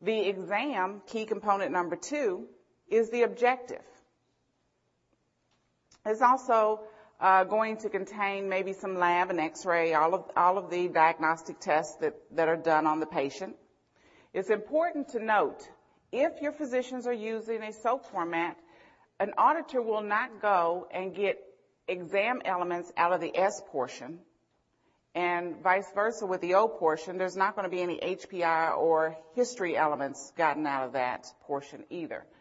The exam, key component number 2, is the objective. It's also going to contain maybe some lab and x-ray, all of the diagnostic tests that are done on the patient. It's important to note, if your physicians are using a SOAP format, an auditor will not go and get exam elements out of the S portion, and vice versa with the O portion. There's not going to be any HPI or history elements gotten out of that portion either.